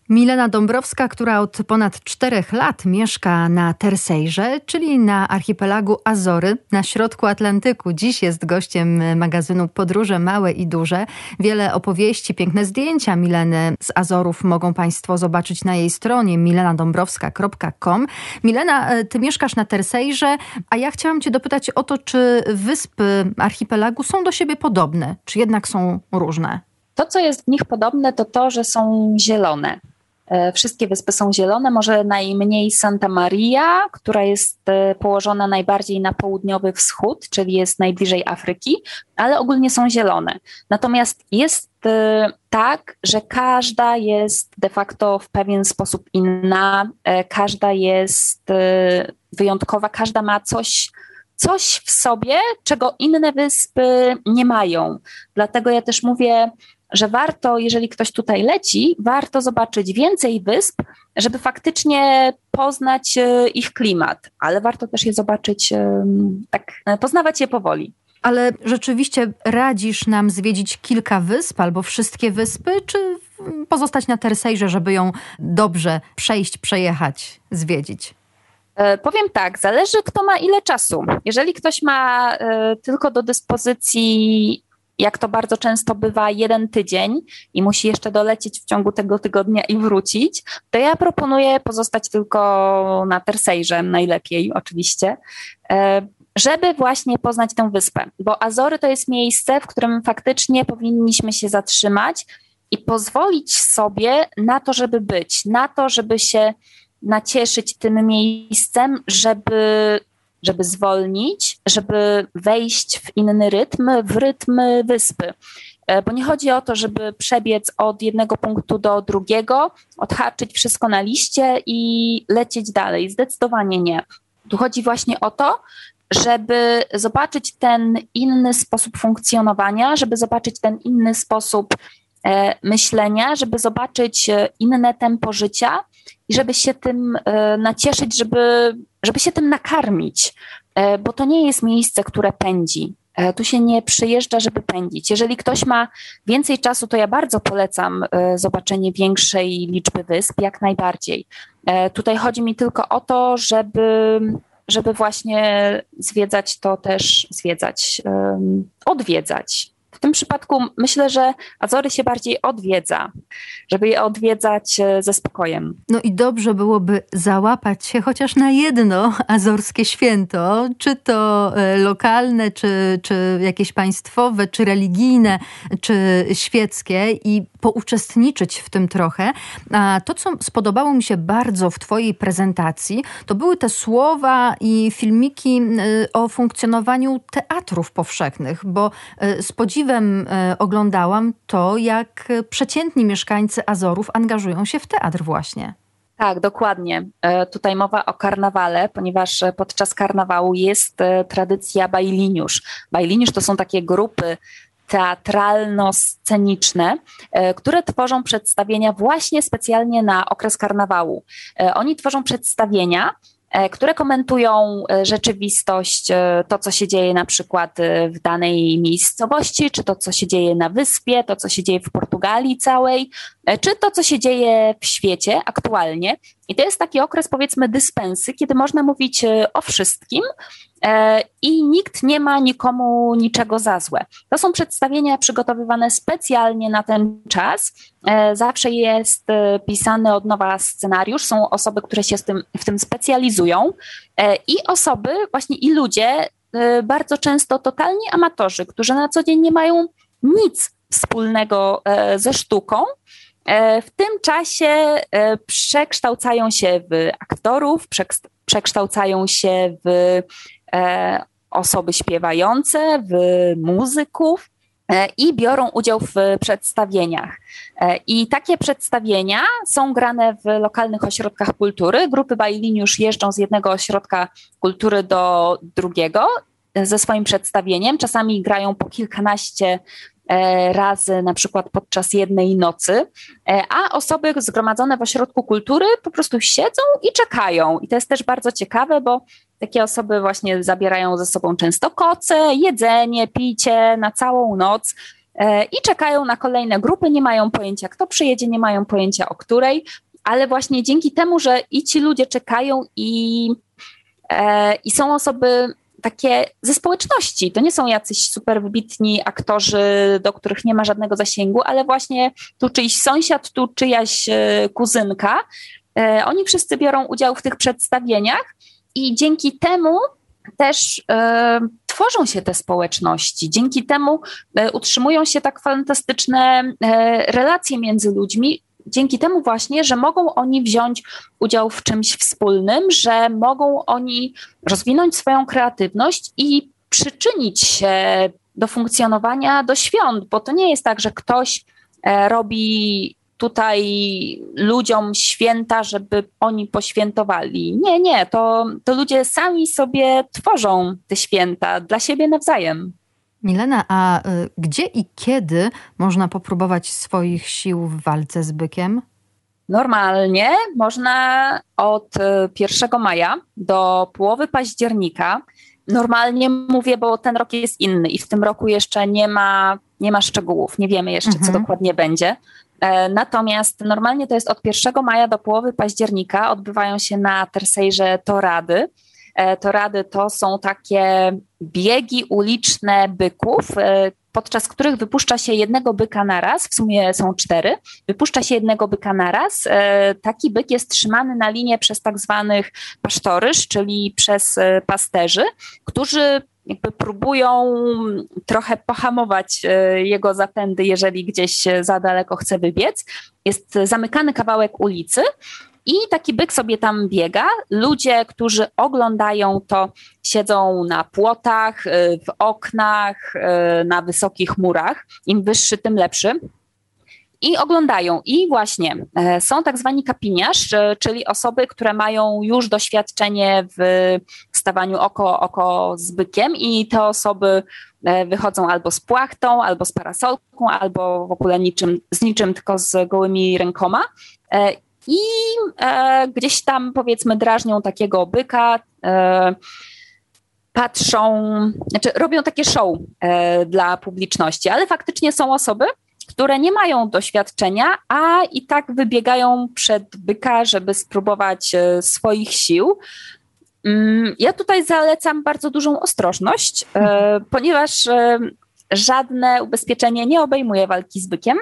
Milena Dąbrowska, która od ponad 4 lat mieszka na Terceirze, czyli na archipelagu Azory, na środku Atlantyku. Dziś jest gościem magazynu Podróże Małe i Duże. Wiele opowieści, piękne zdjęcia Mileny z Azorów mogą Państwo zobaczyć na jej stronie milenadąbrowska.com. Milena, Ty mieszkasz na Terceirze, a ja chciałam Cię dopytać o to, czy wyspy archipelagu są do siebie podobne, czy jednak są różne? To, co jest w nich podobne, to to, że są zielone. Wszystkie wyspy są zielone, może najmniej Santa Maria, która jest położona najbardziej na południowy wschód, czyli jest najbliżej Afryki, ale ogólnie są zielone. Natomiast jest tak, że każda jest de facto w pewien sposób inna, każda jest wyjątkowa, każda ma coś w sobie, czego inne wyspy nie mają. Dlatego ja też mówię, że warto, jeżeli ktoś tutaj leci, warto zobaczyć więcej wysp, żeby faktycznie poznać ich klimat, ale warto też je zobaczyć, tak poznawać je powoli. Ale rzeczywiście radzisz nam zwiedzić kilka wysp albo wszystkie wyspy, czy pozostać na Terceirze, żeby ją dobrze przejechać, zwiedzić? Powiem tak, zależy kto ma ile czasu. Jeżeli ktoś ma tylko do dyspozycji, jak to bardzo często bywa, 1 tydzień i musi jeszcze dolecieć w ciągu tego tygodnia i wrócić, to ja proponuję pozostać tylko na Terceirze, najlepiej oczywiście, żeby właśnie poznać tę wyspę. Bo Azory to jest miejsce, w którym faktycznie powinniśmy się zatrzymać i pozwolić sobie na to, żeby być, na to, żeby się nacieszyć tym miejscem, żeby zwolnić, żeby wejść w inny rytm, w rytm wyspy. Bo nie chodzi o to, żeby przebiec od jednego punktu do drugiego, odhaczyć wszystko na liście i lecieć dalej. Zdecydowanie nie. Tu chodzi właśnie o to, żeby zobaczyć ten inny sposób funkcjonowania, żeby zobaczyć ten inny sposób myślenia, żeby zobaczyć inne tempo życia i żeby się tym nacieszyć, żeby się tym nakarmić, bo to nie jest miejsce, które pędzi. Tu się nie przyjeżdża, żeby pędzić. Jeżeli ktoś ma więcej czasu, to ja bardzo polecam zobaczenie większej liczby wysp, jak najbardziej. Tutaj chodzi mi tylko o to, żeby właśnie zwiedzać to też, odwiedzać. W tym przypadku myślę, że Azory się bardziej odwiedza, żeby je odwiedzać ze spokojem. No i dobrze byłoby załapać się chociaż na jedno azorskie święto, czy to lokalne, czy jakieś państwowe, czy religijne, czy świeckie i pouczestniczyć w tym trochę. A to, co spodobało mi się bardzo w Twojej prezentacji, to były te słowa i filmiki o funkcjonowaniu teatrów powszechnych, bo z podziwem oglądałam to, jak przeciętni mieszkańcy Azorów angażują się w teatr właśnie. Tak, dokładnie. Tutaj mowa o karnawale, ponieważ podczas karnawału jest tradycja bajliniusz. Bajliniusz to są takie grupy teatralno-sceniczne, które tworzą przedstawienia właśnie specjalnie na okres karnawału. Oni tworzą przedstawienia, które komentują rzeczywistość, to co się dzieje na przykład w danej miejscowości, czy to co się dzieje na wyspie, to co się dzieje w Portugalii całej, czy to co się dzieje w świecie aktualnie. I to jest taki okres, powiedzmy, dyspensy, kiedy można mówić o wszystkim i nikt nie ma nikomu niczego za złe. To są przedstawienia przygotowywane specjalnie na ten czas. Zawsze jest pisany od nowa scenariusz. Są osoby, które się w tym specjalizują i osoby, właśnie i ludzie, bardzo często totalni amatorzy, którzy na co dzień nie mają nic wspólnego ze sztuką, w tym czasie przekształcają się w aktorów, przekształcają się w osoby śpiewające, w muzyków i biorą udział w przedstawieniach. I takie przedstawienia są grane w lokalnych ośrodkach kultury. Grupy bajliniusz jeżdżą z jednego ośrodka kultury do drugiego ze swoim przedstawieniem. Czasami grają po kilkanaście razy, na przykład podczas jednej nocy, a osoby zgromadzone w ośrodku kultury po prostu siedzą i czekają. I to jest też bardzo ciekawe, bo takie osoby właśnie zabierają ze sobą często koce, jedzenie, picie na całą noc. i czekają na kolejne grupy, nie mają pojęcia, kto przyjedzie, nie mają pojęcia, o której, ale właśnie dzięki temu, że i ci ludzie czekają i są osoby takie ze społeczności, to nie są jacyś super wybitni aktorzy, do których nie ma żadnego zasięgu, ale właśnie tu czyjś sąsiad, tu czyjaś kuzynka, oni wszyscy biorą udział w tych przedstawieniach i dzięki temu też tworzą się te społeczności. Dzięki temu utrzymują się tak fantastyczne relacje między ludźmi, dzięki temu właśnie, że mogą oni wziąć udział w czymś wspólnym, że mogą oni rozwinąć swoją kreatywność i przyczynić się do funkcjonowania do świąt, bo to nie jest tak, że ktoś robi tutaj ludziom święta, żeby oni poświętowali. Nie, to ludzie sami sobie tworzą te święta dla siebie nawzajem. Milena, a gdzie i kiedy można popróbować swoich sił w walce z bykiem? Normalnie można od 1 maja do połowy października. Normalnie mówię, bo ten rok jest inny i w tym roku jeszcze nie ma szczegółów. Nie wiemy jeszcze, co dokładnie będzie. Natomiast normalnie to jest od 1 maja do połowy października. Odbywają się na Tercejrze torady. Torady to są takie biegi uliczne byków, podczas których wypuszcza się jednego byka na raz, w sumie są 4, wypuszcza się jednego byka na raz. Taki byk jest trzymany na linie przez tak zwanych pasztorysz, czyli przez pasterzy, którzy jakby próbują trochę pohamować jego zapędy, jeżeli gdzieś za daleko chce wybiec. Jest zamykany kawałek ulicy i taki byk sobie tam biega. Ludzie, którzy oglądają to, siedzą na płotach, w oknach, na wysokich murach. Im wyższy, tym lepszy. I oglądają. I właśnie są tak zwani kapiniarz, czyli osoby, które mają już doświadczenie w stawaniu oko z bykiem i te osoby wychodzą albo z płachtą, albo z parasolką, albo w ogóle z niczym, tylko z gołymi rękoma. I gdzieś tam, powiedzmy, drażnią takiego byka, patrzą, znaczy robią takie show dla publiczności, ale faktycznie są osoby, które nie mają doświadczenia, a i tak wybiegają przed byka, żeby spróbować swoich sił. Ja tutaj zalecam bardzo dużą ostrożność, ponieważ żadne ubezpieczenie nie obejmuje walki z bykiem.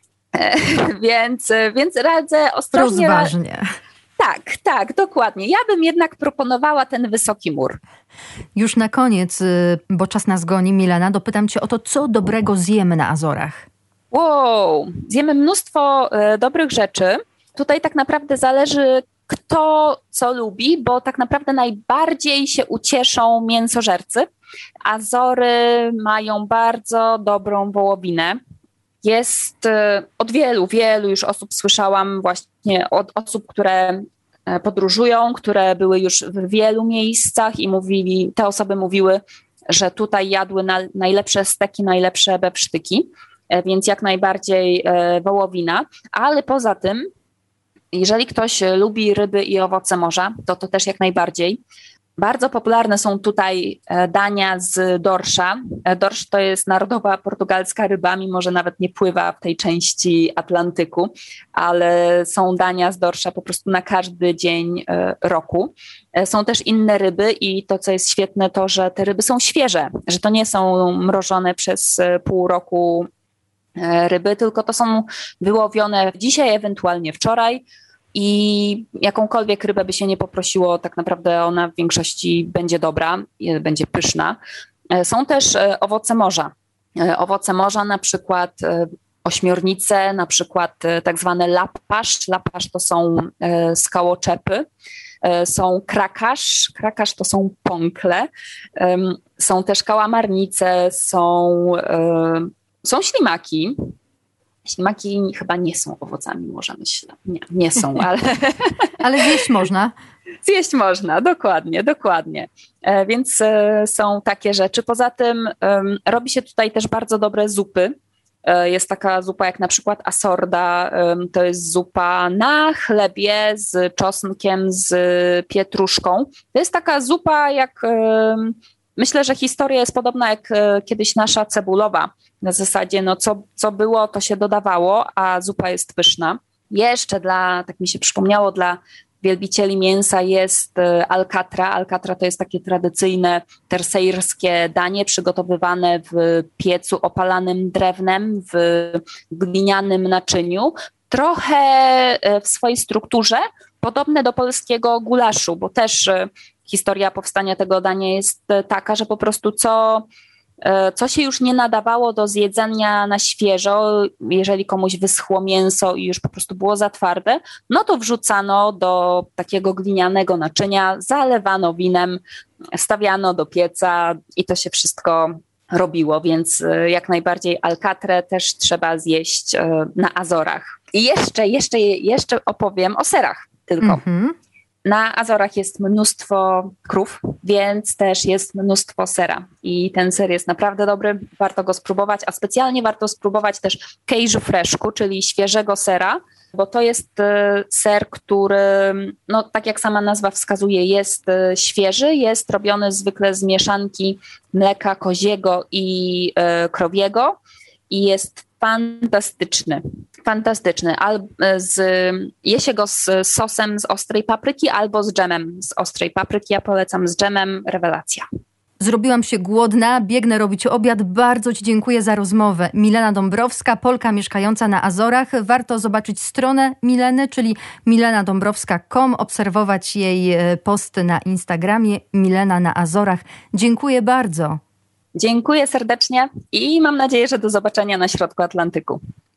Więc radzę ostrożnie. Rozważnie. Tak, dokładnie. Ja bym jednak proponowała ten wysoki mur. Już na koniec, bo czas nas goni, Milena, dopytam cię o to, co dobrego zjemy na Azorach. Wow, zjemy mnóstwo dobrych rzeczy. Tutaj tak naprawdę zależy, kto co lubi, bo tak naprawdę najbardziej się ucieszą mięsożercy. Azory mają bardzo dobrą wołowinę. Jest od wielu już osób słyszałam, właśnie od osób, które podróżują, które były już w wielu miejscach i te osoby mówiły, że tutaj jadły najlepsze steki, najlepsze bewsztyki, więc jak najbardziej wołowina, ale poza tym, jeżeli ktoś lubi ryby i owoce morza, to też jak najbardziej. Bardzo popularne są tutaj dania z dorsza. Dorsz to jest narodowa portugalska ryba, mimo że nawet nie pływa w tej części Atlantyku, ale są dania z dorsza po prostu na każdy dzień roku. Są też inne ryby i to, co jest świetne, to, że te ryby są świeże, że to nie są mrożone przez pół roku ryby, tylko to są wyłowione dzisiaj, ewentualnie wczoraj. I jakąkolwiek rybę by się nie poprosiło, tak naprawdę ona w większości będzie dobra, będzie pyszna. Są też owoce morza. Owoce morza, na przykład ośmiornice, na przykład tak zwane lapasz. Lapasz to są skałoczepy. Są krakasz to są pąkle. Są też kałamarnice, są ślimaki. Ślimaki chyba nie są owocami morza, myślę. Nie są, ale... Ale zjeść można. Zjeść można, dokładnie. Więc są takie rzeczy. Poza tym robi się tutaj też bardzo dobre zupy. Jest taka zupa jak na przykład asorda. To jest zupa na chlebie z czosnkiem, z pietruszką. To jest taka zupa jak Myślę, że historia jest podobna jak kiedyś nasza cebulowa. Na zasadzie, co było, to się dodawało, a zupa jest pyszna. Jeszcze tak mi się przypomniało, dla wielbicieli mięsa jest alcatra. Alcatra to jest takie tradycyjne tersejrskie danie przygotowywane w piecu opalanym drewnem, w glinianym naczyniu. Trochę w swojej strukturze podobne do polskiego gulaszu, bo też historia powstania tego dania jest taka, że po prostu co się już nie nadawało do zjedzenia na świeżo, jeżeli komuś wyschło mięso i już po prostu było za twarde, no to wrzucano do takiego glinianego naczynia, zalewano winem, stawiano do pieca i to się wszystko robiło, więc jak najbardziej alcatrę też trzeba zjeść na Azorach. I jeszcze opowiem o serach tylko. Na Azorach jest mnóstwo krów, więc też jest mnóstwo sera i ten ser jest naprawdę dobry, warto go spróbować, a specjalnie warto spróbować też queijo fresco, czyli świeżego sera, bo to jest ser, który, no tak jak sama nazwa wskazuje, jest świeży, jest robiony zwykle z mieszanki mleka koziego i krowiego i jest fantastyczny. Je się go z sosem z ostrej papryki albo z dżemem z ostrej papryki. Ja polecam z dżemem, rewelacja. Zrobiłam się głodna, biegnę robić obiad. Bardzo Ci dziękuję za rozmowę. Milena Dąbrowska, Polka mieszkająca na Azorach. Warto zobaczyć stronę Mileny, czyli milenadąbrowska.com, obserwować jej posty na Instagramie Milena na Azorach. Dziękuję bardzo. Dziękuję serdecznie i mam nadzieję, że do zobaczenia na środku Atlantyku.